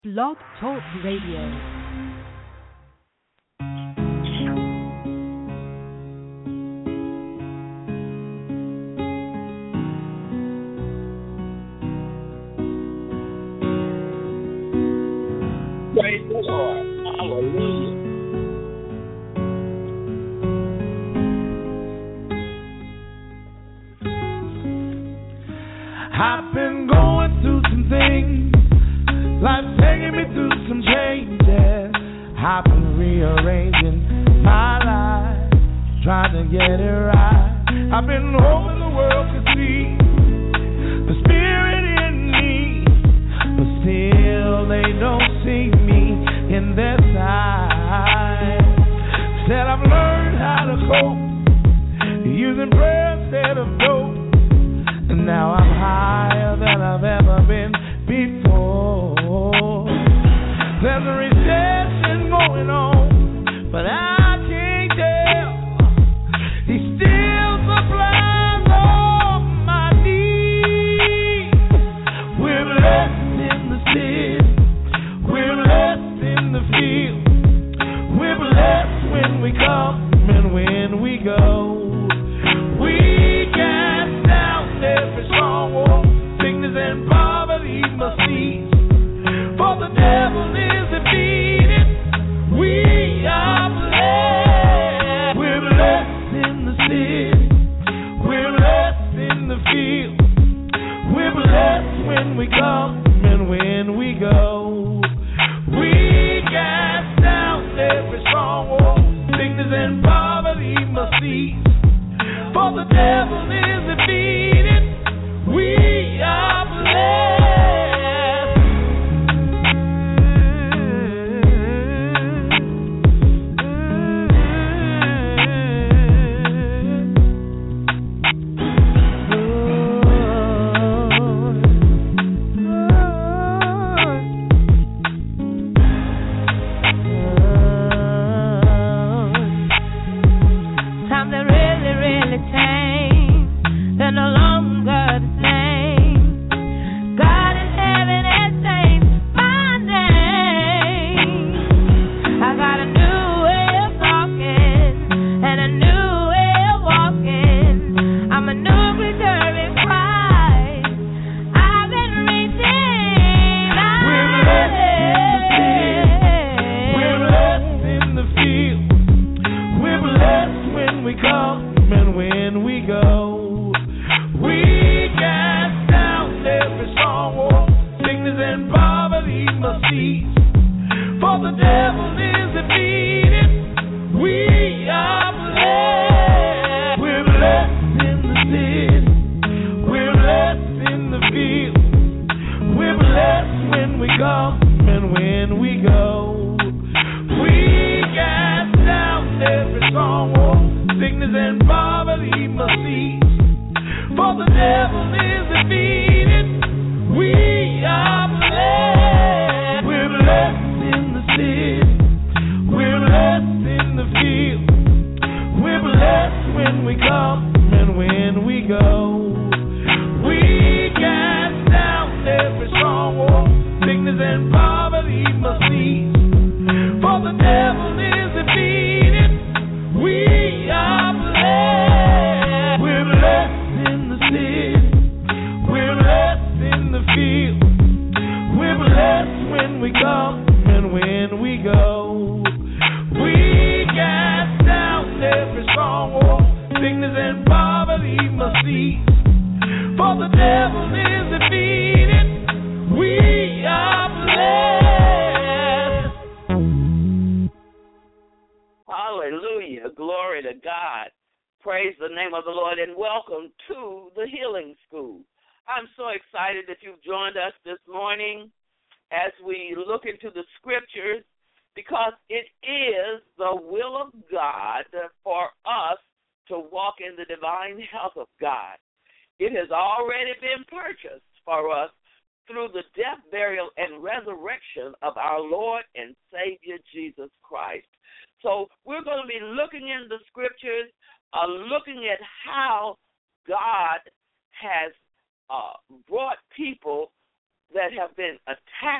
Blog Talk Radio. Praise the Lord. Hallelujah. I've been going through some things. Life's taking me through some changes. I've been rearranging my life, trying to get it right. I've been hoping the world could see the spirit in me, but still they don't see me in their sight. Said I've learned how to cope using prayer instead of dope, and now I'm higher than I've ever been before. There's a recession going on, but I can't tell. He still supplies all my needs. We're blessed in the city, we're blessed in the field. We're blessed when we come and when we go. We cast down every stronghold, sickness and poverty must cease. For the devil is defeated. We are blessed. We're blessed in the city. We're blessed in the field. We're blessed when we come and when we go. We cast down every stronghold. Sickness and poverty must cease. For the devil is defeated. We are blessed. Times are really, really tame. They're no longer the same. God in heaven has changed my name. I got a new way of talking and a new way of walking. I'm a new creature in Christ. I've been redeemed. We're blessed in the field. We're blessed when we come and when we go. We cast down every stronghold. Sickness and poverty must cease. For the devil is defeated. We are blessed. We're blessed in the city. We're blessed in the field. We're blessed when we come and when we go. We cast down every stronghold. Sickness and poverty must cease. For the devil is defeated. We are blessed. We're blessed in the city. We're blessed in the field. We're blessed when we come and when we go. We cast down every stronghold. Sickness and poverty must cease. For the devil is defeated. We are blessed. We're blessed in the city. We're blessed in the field. We're blessed when we come and when we go. We cast down every stronghold. Sickness and poverty must cease. For the devil is defeated. We are blessed. Hallelujah. Glory to God. Praise the name of the Lord and welcome to the Healing School. I'm so excited that you've joined us this morning as we look into the scriptures, because it is the will of God for us to walk in the divine health of God. It has already been purchased for us through the death, burial, and resurrection of our Lord and Savior Jesus Christ. So we're going to be looking in the scriptures, looking at how God has brought people that have been attacked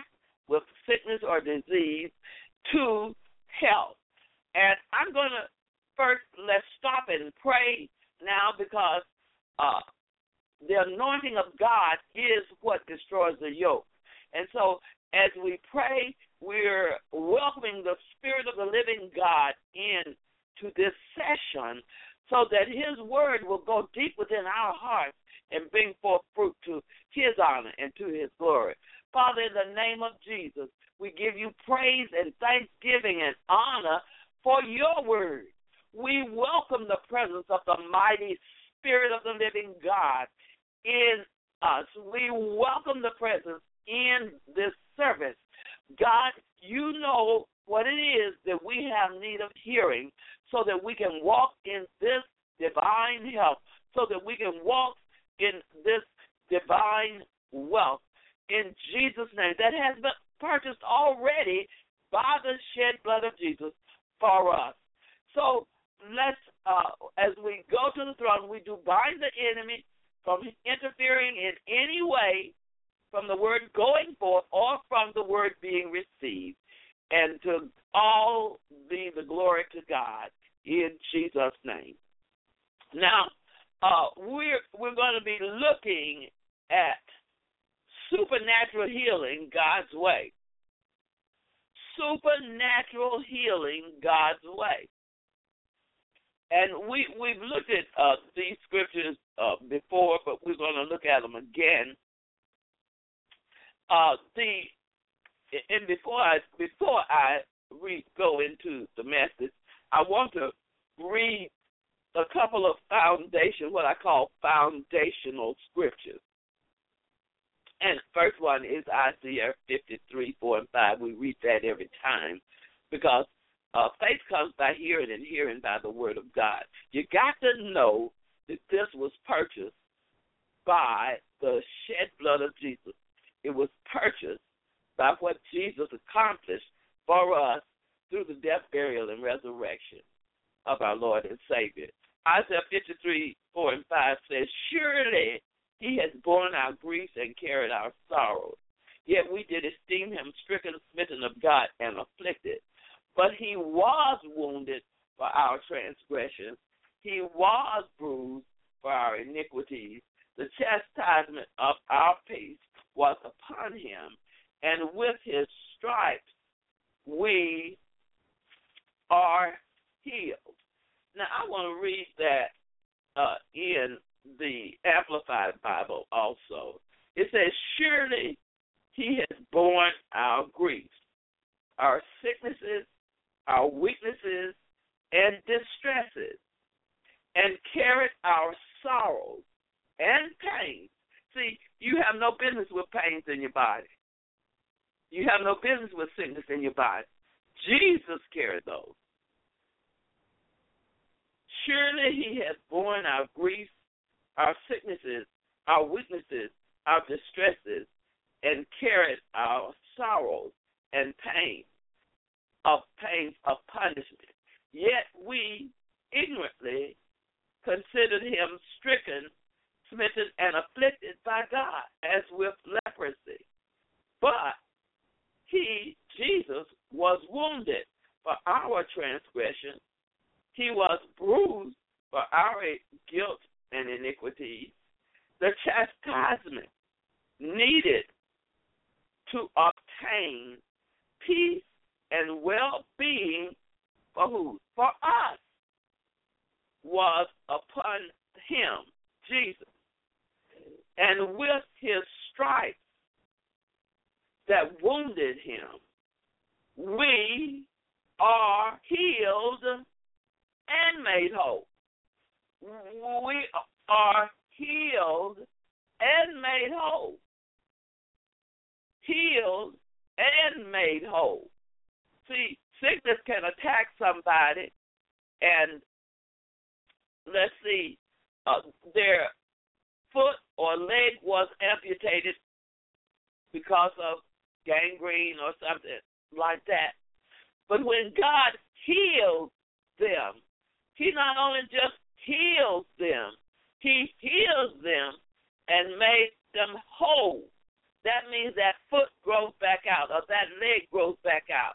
with sickness or disease to health. And I'm going to first, let's stop and pray now, because the anointing of God is what destroys the yoke. And so as we pray, we're welcoming the Spirit of the living God into this session so that his word will go deep within our hearts and bring forth fruit to his honor and to his glory. Father, in the name of Jesus, we give you praise and thanksgiving and honor for your word. We welcome the presence of the mighty Spirit of the living God in us. We welcome the presence in this service. God, you know what it is that we have need of hearing so that we can walk in this divine health, so that we can walk in this divine wealth. In Jesus' name, that has been purchased already by the shed blood of Jesus for us. So let's, as we go to the throne, we do bind the enemy from interfering in any way from the word going forth or from the word being received. And to all be the glory to God in Jesus' name. Now, we're going to be looking at supernatural healing God's way. Supernatural healing God's way. And we've looked at these scriptures before, but we're going to look at them again. Before I go into the message, I want to read a couple of what I call foundational scriptures. And the first one is Isaiah 53, 4 and 5. We read that every time because faith comes by hearing and hearing by the word of God. You got to know that this was purchased by the shed blood of Jesus. It was purchased by what Jesus accomplished for us through the death, burial, and resurrection of our Lord and Savior. Isaiah 53, 4 and 5 says, surely he has borne our griefs and carried our sorrows. Yet we did esteem him stricken, smitten of God, and afflicted. But he was wounded for our transgressions. He was bruised for our iniquities. The chastisement of our peace was upon him, and with his stripes we are healed. Now, I want to read that in the Amplified Bible also. It says, surely he has borne our griefs, our sicknesses, our weaknesses, and distresses, and carried our sorrows and pains. See, you have no business with pains in your body. You have no business with sickness in your body. Jesus carried those. Surely he has borne our griefs, our sicknesses, our weaknesses, our distresses, and carried our sorrows and pains of punishment. Yet we ignorantly considered him stricken, smitten, and afflicted by God, as with leprosy. But he, Jesus, was wounded for our transgression. He was bruised for our guilt and iniquity. The chastisement needed to obtain peace and well-being for who? For us, was upon him, Jesus. And with his stripes that wounded him, we are healed and made whole. We are healed and made whole. Healed and made whole. See, sickness can attack somebody, and let's see, their foot or leg was amputated because of gangrene or something like that. But when God heals them, he not only just heals them, he heals them and made them whole. that means that foot grows back out or that leg grows back out.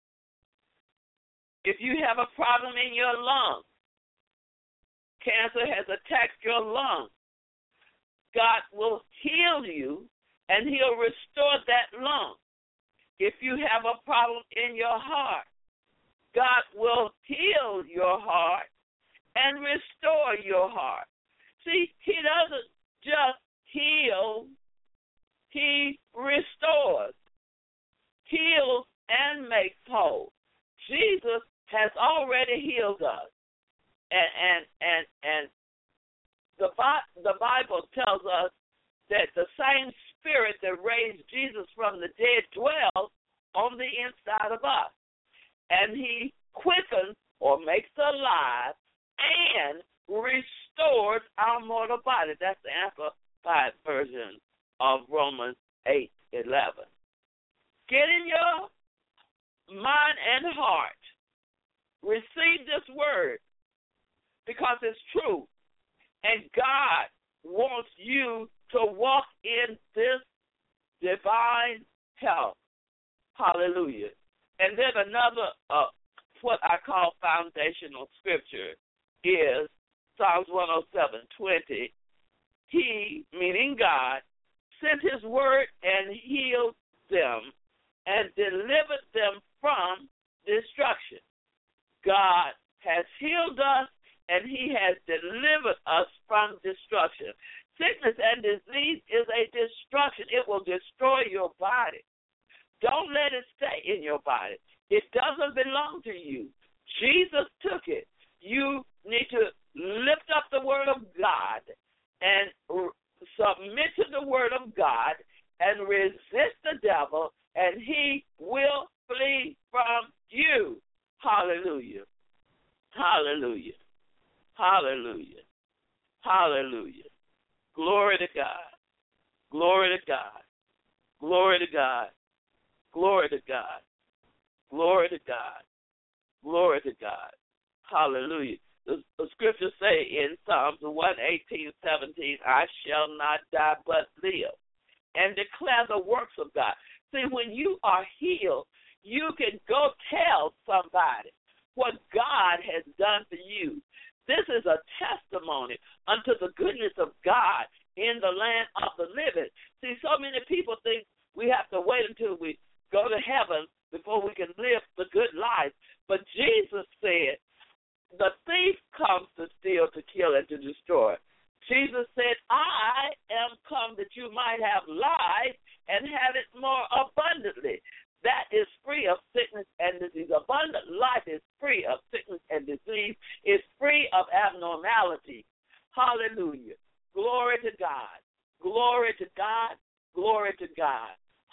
If you have a problem in your lungs, cancer has attacked your lungs, God will heal you and he'll restore that lung. If you have a problem in your heart, God will heal your heart and restore your heart. See, he doesn't just heal, he restores, heals, and makes whole. Jesus has already healed us. And the Bible tells us that the same Spirit that raised Jesus from the dead dwells on the inside of us. And he quickens or makes alive and restores our mortal body. That's the Amplified version of Romans 8:11. Get in your mind and heart. Receive this word because it's true. And God wants you to walk in this divine health. Hallelujah. And then another, what I call foundational scripture is Psalms 107:20. He, meaning God, sent his word and healed them and delivered them from destruction. God has healed us and he has delivered us from destruction. Sickness and disease is a destruction. It will destroy your body. Don't let it stay in your body. It doesn't belong to you. Jesus took it. You need to lift up the word of God and submit to the word of God and resist the devil, and he will flee from you. Hallelujah. Hallelujah. Hallelujah. Hallelujah. Glory to God. Glory to God. Glory to God. Glory to God. Glory to God. Glory to God. Hallelujah. The scriptures say in Psalms 118:17, I shall not die but live, and declare the works of God. See, when you are healed, you can go tell somebody what God has done for you. This is a testimony unto the goodness of God in the land of the living. See, so many people think we have to wait until we go to heaven before we can live the good life. But Jesus said, the thief comes to steal, to kill, and to destroy. Jesus said, I am come that you might have life and have it more abundantly. That is free of sickness and disease. Abundant life is free of sickness and disease. It's free of abnormality. Hallelujah. Glory to God. Glory to God. Glory to God.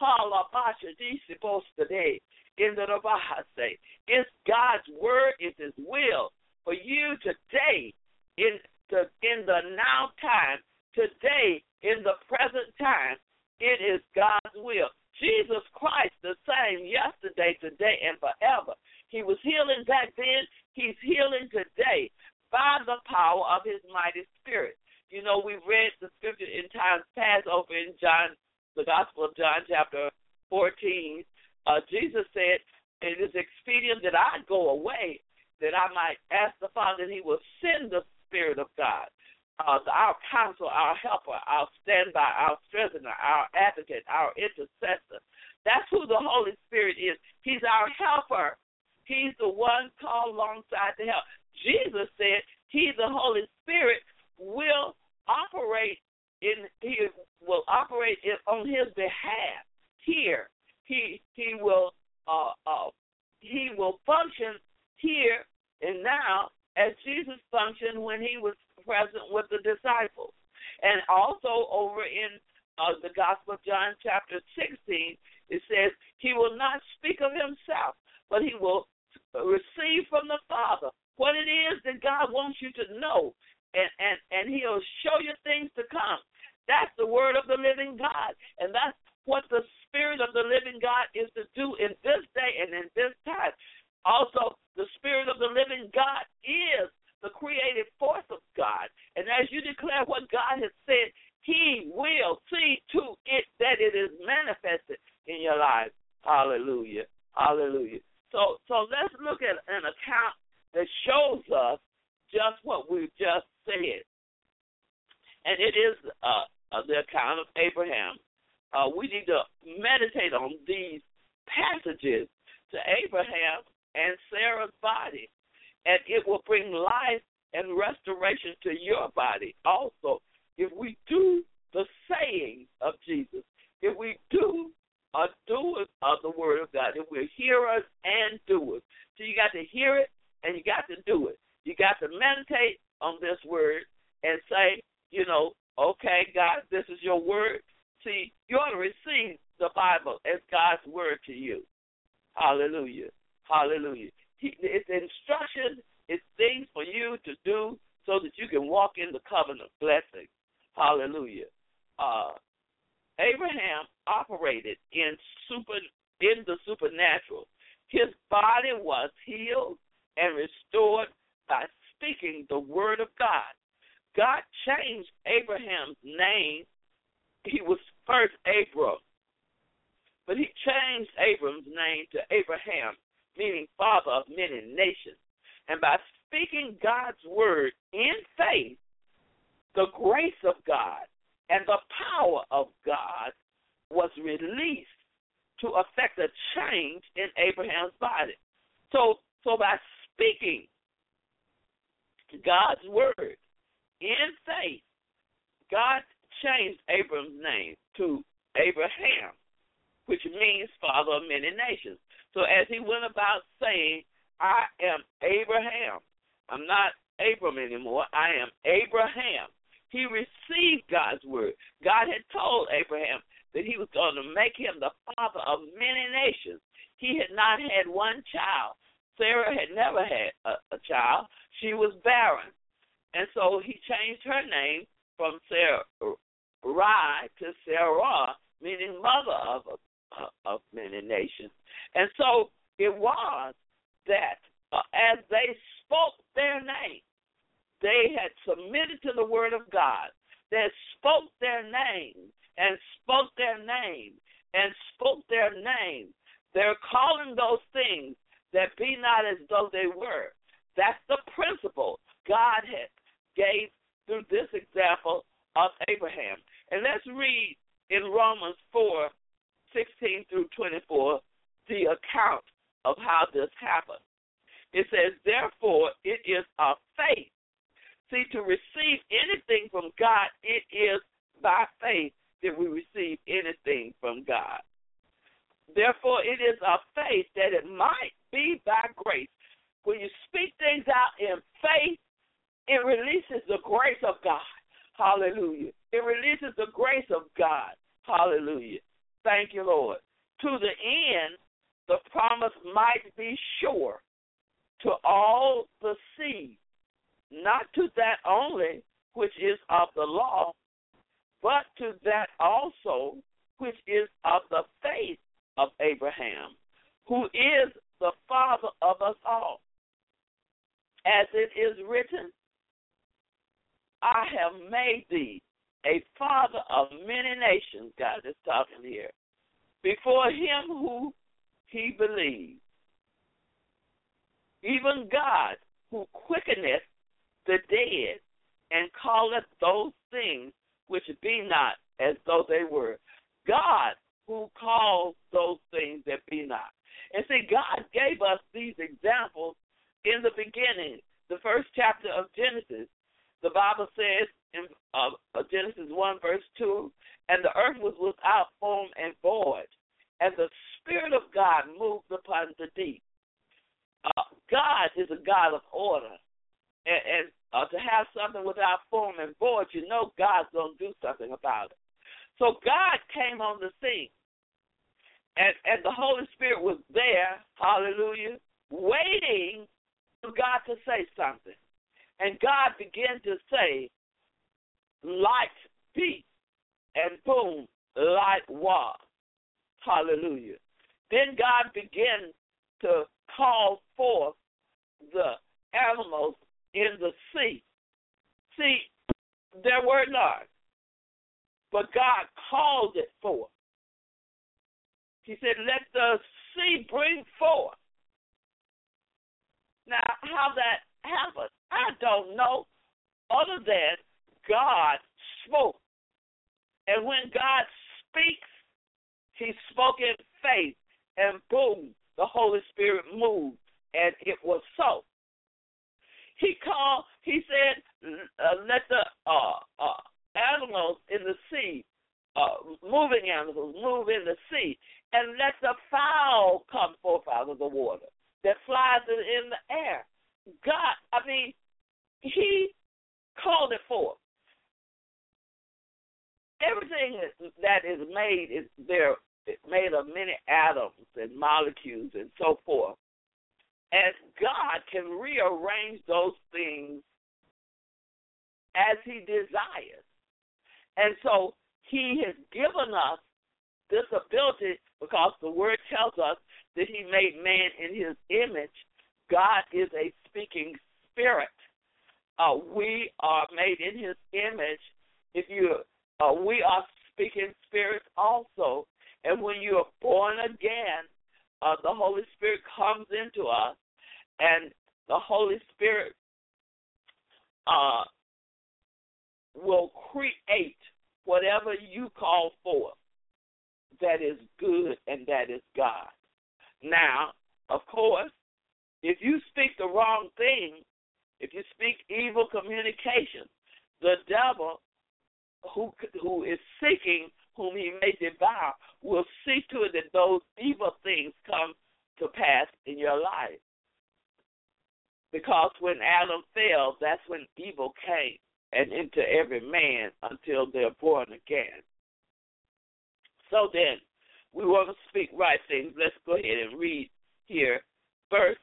It's God's word. It's his will for you today in the now time, today in the present time. It is God's will. Jesus Christ, the same yesterday, today, and forever. He was healing back then. He's healing today by the power of his mighty Spirit. You know, we read the scripture in times past over in John, the Gospel of John, chapter 14. Jesus said, it is expedient that I go away, that I might ask the Father that he will send the Spirit of God. Our counsel, our helper, our standby, our strengthener, our advocate, our intercessor. That's who the Holy Spirit is. He's our helper. He's the one called alongside to help. Jesus said he, the Holy Spirit, will operate on his behalf here. He will function here and now as Jesus functioned when he was present with the disciples. And also over in the Gospel of John chapter 16, it says, he will not speak of himself, but he will receive from the Father what it is that God wants you to know, and he'll show you things to come. That's the word of the living God, and that's what the Spirit of the living God is to do in this day and in this time. Also, the Spirit of the living God is the creative force of God. And as you declare what God has said, he will see to it that it is Hallelujah. So let's look at an account that shows us just what we just said. And it is the account of Abraham. We need to meditate on these passages to Abraham and Sarah's body, and it will bring life and restoration to your body also if we do the saying of Jesus, if we do doers of the Word of God, if we're hearers and doers. So you got to hear it and you got to do it. You got to meditate on this Word and say, okay, God, this is your Word. See, you ought to receive the Bible as God's Word to you. Hallelujah. Hallelujah. It's instruction. It's things for you to do so that you can walk in the covenant blessing. Hallelujah. Abraham operated in the supernatural. His body was healed and restored by speaking the word of God. God changed Abraham's name. He was first Abram, but he changed Abram's name to Abraham, meaning father of many nations. And by speaking God's word in faith, the grace of God and the power of God was released to affect a change in Abraham's body. So by speaking God's word in faith, God changed Abram's name to Abraham, which means father of many nations. So as he went about saying, I am Abraham. I'm not Abram anymore. I am Abraham. He received God's word. God had told Abraham that he was going to make him the father of many nations. He had not had one child. Sarah had never had a child. She was barren. And so he changed her name from Sarai to Sarah, meaning mother of many nations. And so it was that as they spoke their name, they had submitted to the word of God. They spoke their name and spoke their name and spoke their name. They're calling those things that be not as though they were. That's the principle God had gave through this example of Abraham. And let's read in Romans 4:16 through 24, the account of how this happened. It says, therefore, it is of faith. See, to receive anything from God, it is by faith that we receive anything from God. Therefore, it is of faith that it might be by grace. When you speak things out in faith, it releases the grace of God. Hallelujah. It releases the grace of God. Hallelujah. Thank you, Lord. To the end, the promise might be sure to all the seed, not to that only which is of the law, but to that also which is of the faith of Abraham, who is the father of us all. As it is written, I have made thee a father of many nations, God is talking here, before him who he believed, even God who quickeneth the dead and calleth those things which be not as though they were. God who calls those things that be not. And see, God gave us these examples in the beginning, the first chapter of Genesis. The Bible says in Genesis 1, verse 2, and the earth was without form and void, and the Spirit of God moved upon the deep. God is a God of order. And to have something without form and void, you know God's going to do something about it. So God came on the scene, and the Holy Spirit was there, hallelujah, waiting for God to say something. And God began to say, light be, and boom, light was. Hallelujah. Then God began to call forth the animals in the sea. See, there were none, but God called it forth. He said, let the seed bring forth. Now, how that happened, I don't know, other than God spoke. And when God speaks, he spoke in faith, and boom, the Holy Spirit moved, and it was so. He said, let the animals in the sea, moving animals, move in the sea, and let the fowl come forth out of the water that flies in the air. He called it forth. Everything that is made is there, made of many atoms and molecules and so forth. And God can rearrange those things as he desires. And so he has given us this ability because the word tells us that he made man in his image. God is a speaking spirit. We are made in his image. We are speaking spirits also. And when you are born again, the Holy Spirit comes into us, and the Holy Spirit will create whatever you call forth that is good and that is God. Now, of course, if you speak the wrong thing, if you speak evil communication, the devil who is seeking whom he may devour will see to it that those evil things come to pass in your life. Because when Adam fell, that's when evil came and into every man until they're born again. So then, we want to speak right things. Let's go ahead and read here, verse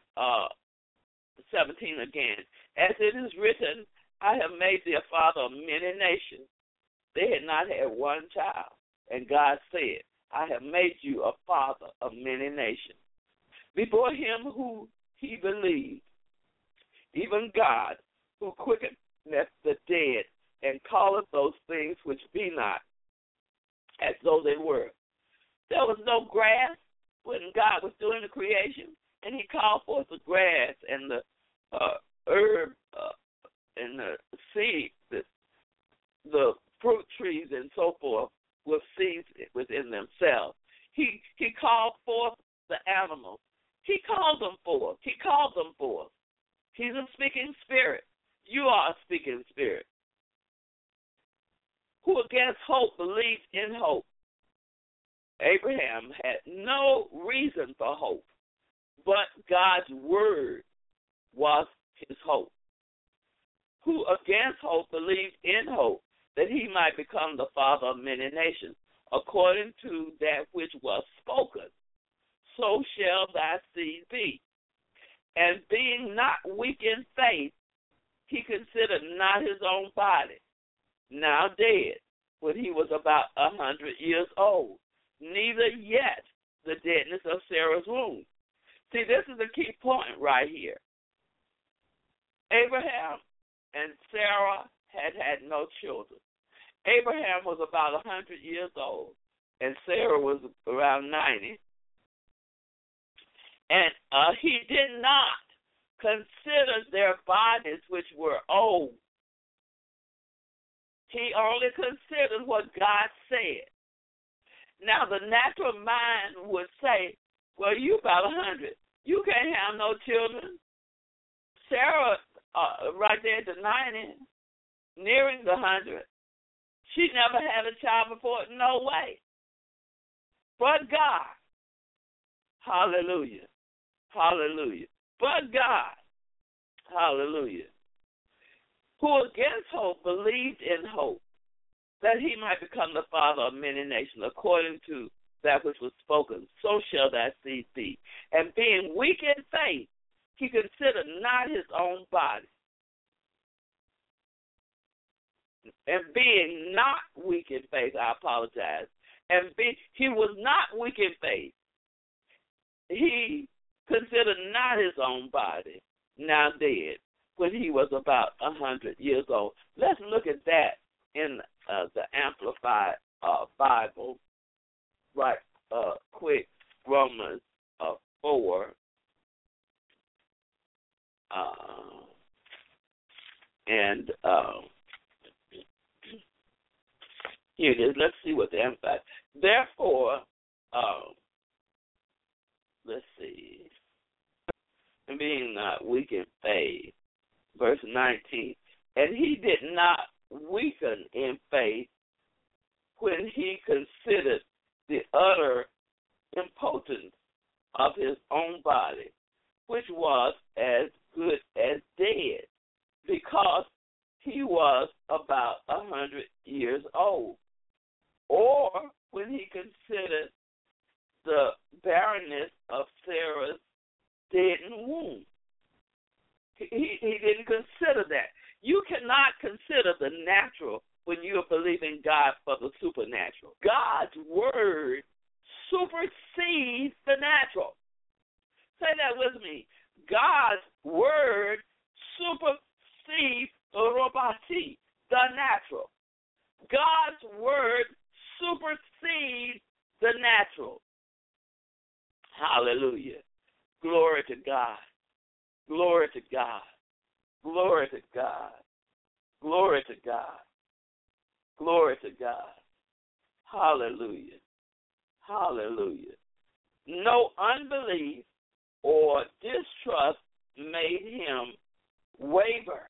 17 again. As it is written, I have made thee a father of many nations. They had not had one child. And God said, I have made you a father of many nations. Before him who he believed, even God, who quickeneth the dead, and calleth those things which be not, as though they were. There was no grass when God was doing the creation, and he called forth the grass and the herb and the seed, the fruit trees and so forth, with seeds within themselves. He called forth the animals. He called them forth. He called them forth. He's a speaking spirit. You are a speaking spirit. Who against hope believed in hope. Abraham had no reason for hope, but God's word was his hope. Who against hope believed in hope, that he might become the father of many nations, according to that which was spoken. So shall thy seed be. And being not weak in faith, he considered not his own body, now dead, when he was about 100 years old, neither yet the deadness of Sarah's womb. See, this is the key point right here. Abraham and Sarah had no children. Abraham was about 100 years old, and Sarah was around 90. And he did not consider their bodies which were old. He only considered what God said. Now, the natural mind would say, well, you about 100. You can't have no children. Sarah, right there at the 90, nearing the 100, she never had a child before. No way. But God. Hallelujah. Hallelujah. But God. Hallelujah. Who against hope believed in hope, that he might become the father of many nations, according to that which was spoken. So shall thy seed be. And being weak in faith, he considered not his own body. And being not weak in faith, I apologize. He was not weak in faith. He considered not his own body, now dead, when he was about 100 years old. Let's look at that in the Amplified Bible, right quick. Romans 4. Here it is. Let's see what the Amplified. Therefore, let's see. And being not weak in faith, verse 19. And he did not weaken in faith when he considered the utter impotence of his own body, which was as good as dead, because he was about 100 years old. Or when he considered the barrenness of Sarah's dead womb. He didn't consider that. You cannot consider the natural when you are believing God for the supernatural. God's word supersedes the natural. Say that with me. God's word supersedes the natural. God's word supersedes the natural. Hallelujah. Glory to God. Glory to God. Glory to God. Glory to God. Glory to God. Hallelujah. Hallelujah. No unbelief or distrust made him waver.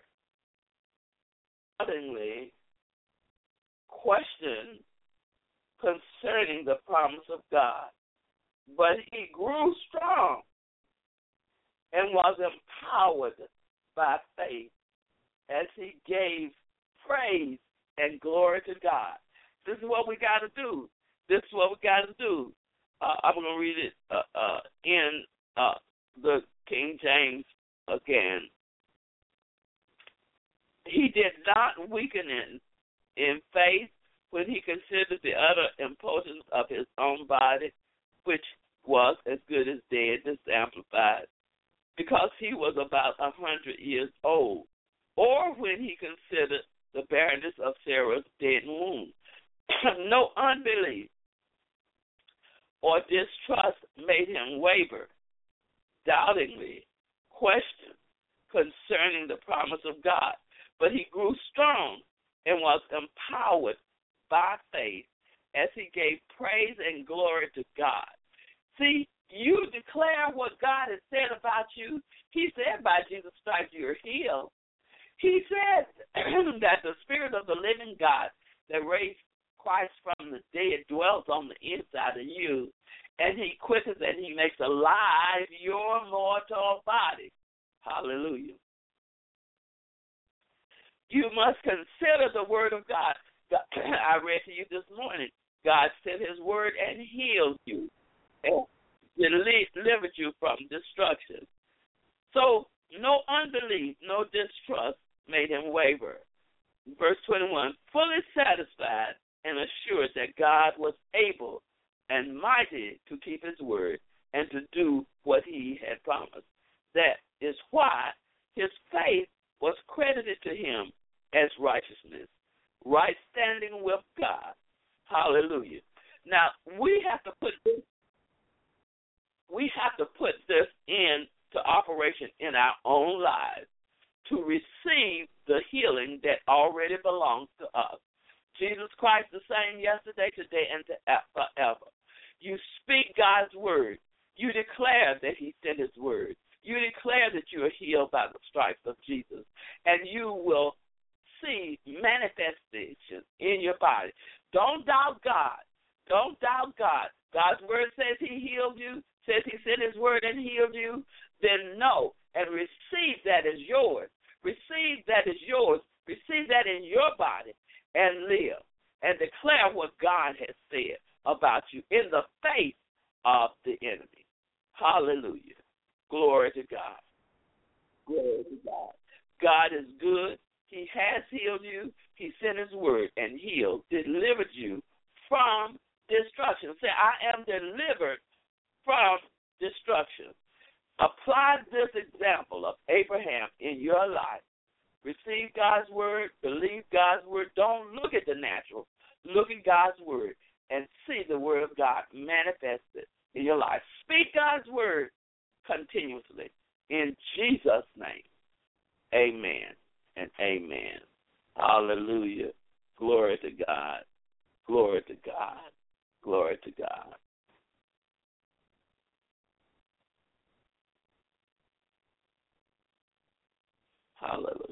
Suddenly, question concerning the promise of God. But he grew strong and was empowered by faith as he gave praise and glory to God. This is what we got to do. This is what we got to do. I'm going to read it in the King James again. He did not weaken in faith when he considered the utter impotence of his own body, which was as good as dead. This is Amplified. Because he was about 100 years old, or when he considered the barrenness of Sarah's dead womb. No unbelief or distrust made him waver, doubtingly question concerning the promise of God. But he grew strong and was empowered by faith as he gave praise and glory to God. See, you declare what God has said about you. He said by Jesus' stripes you are healed. He said that the Spirit of the living God that raised Christ from the dead dwells on the inside of you, and he quickens and he makes alive your mortal body. Hallelujah. You must consider the word of God. I read to you this morning, God sent his word and healed you and delivered you from destruction. So no unbelief, no distrust made him waver. Verse 21, fully satisfied and assured that God was able and mighty to keep his word and to do what he had promised. That is why his faith was credited to him as righteousness, right standing with God. Hallelujah. Now, we have to put this into operation in our own lives to receive the healing that already belongs to us. Jesus Christ the same yesterday, today, and forever. You speak God's word. You declare that he sent his word. You declare that you are healed by the stripes of Jesus. And you will see manifestation in your body. Don't doubt God. Don't doubt God. God's word says he healed you, says he sent his word and healed you. Then know and receive that as yours. Receive that as yours. Receive that in your body and live and declare what God has said about you in the face of the enemy. Hallelujah. Glory to God. Glory to God. God is good. He has healed you. He sent his word and healed, delivered you from destruction. Say, I am delivered from destruction. Apply this example of Abraham in your life. Receive God's word, believe God's word. Don't look at the natural. Look at God's word and see the word of God manifested in your life. Speak God's word continuously. In Jesus' name, amen and amen. Hallelujah. Glory to God. Glory to God. Glory to God. Hallelujah.